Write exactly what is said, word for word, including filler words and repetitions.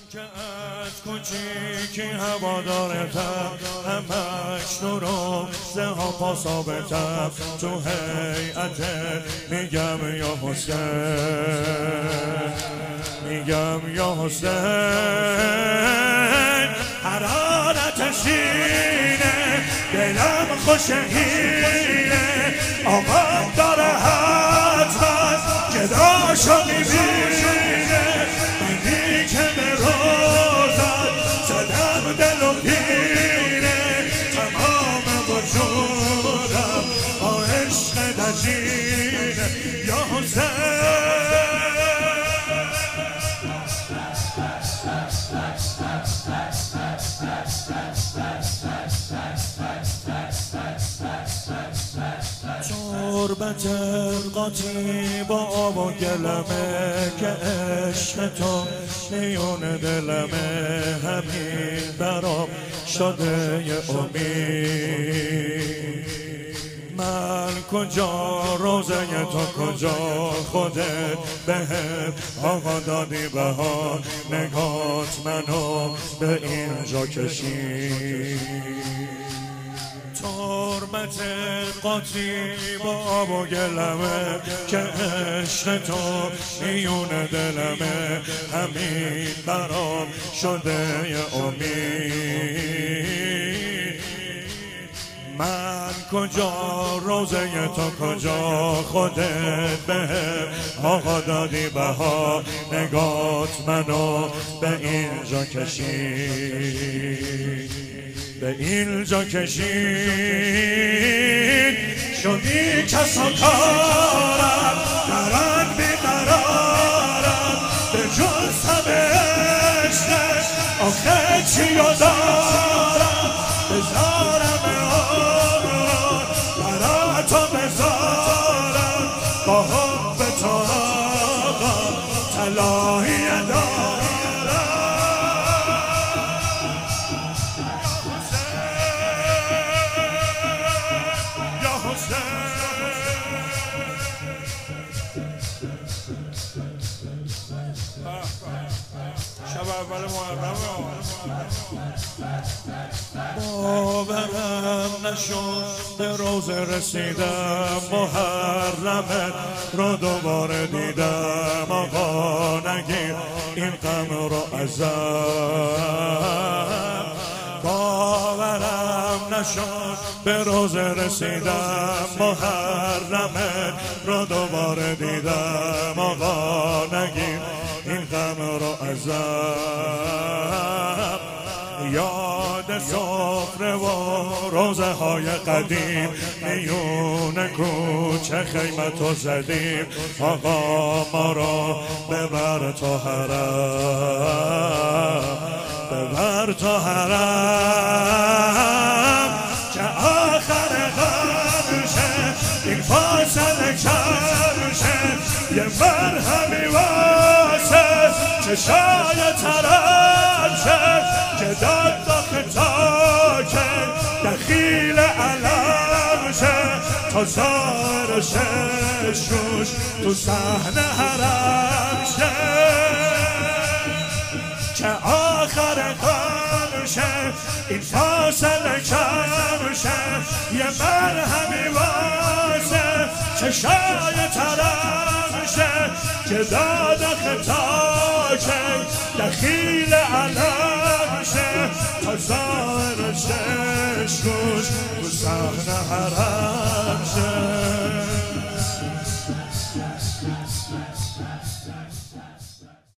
که از کوچیکی هوادارتم، همش نورم زها پا ثابتم. تو هیئت میگم یا حسین، میگم یا حسین. حرارت سینه دلم خوشهینه، آقا داره حتما جداشو میبینه. منی که به روزت زدم دل و دینه، تمام وجودم با عشق دجینه یا حسین. تربت قاطی با آب و گلمه، که عشق تو میون دلمه. همین برام شده یه امید. من کجا روزه تو کجا، خودت بهم آقا دادی بهار. نگات منو به اینجا کشید. تربت قاطی با آب و گلمه، که عشق تو میون دلمه. همین برام شده یه امید. من کجا روزه تو کجا، خودت بهم آقا دادی بها. نگات منو به اینجا کشید، به اینجا کشید. شدی کس و کارم، درن بیقرارم، به جز همه عشقش آخه چی رو دارم. بذارم عمران برا تو بذارم، با حب تو آقا طلایی دارم. شب اول محرم باورم نشد، به روز رسیدم. محرمت رو دوباره دیدم. آقا نگیر این غم رو ازم. باورم نشد، به روز رسیدم. محرمت رو دوباره دیدم. آقا نگیر این غم رو ازم. یاد سفره و روزه های قدیم، میون کوچه خیمتو زدیم. آقا ما رو ببر تا حرم، ببر تا حرم، که آخر غمشه این فاصله کمشه. یه مرهمی واسه چشای ترم شد، که داد با خطاکه دخیل علم شد. تا زار ششوش تو صحنه حرم شد، که آخر غم شد این فاصله کم شد. یه مرهمی واسه چشای ترم شد، که داد خطاکه دخیل علم شد. تا زار ششوش تو صحنه حرم شد.